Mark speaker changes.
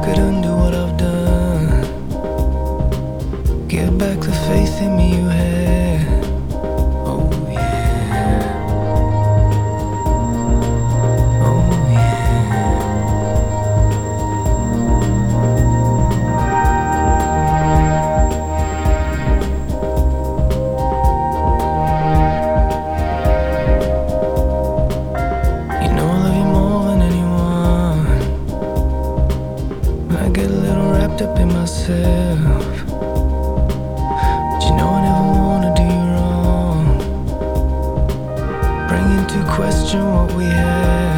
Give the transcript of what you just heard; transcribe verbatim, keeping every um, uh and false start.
Speaker 1: could undo what I've done. Get back the faith in me you had. Oh yeah. Oh yeah. You know I love you more than anyone. I get a little wrapped up in myself. But you know I never wanna do you wrong. Bring into question what we had.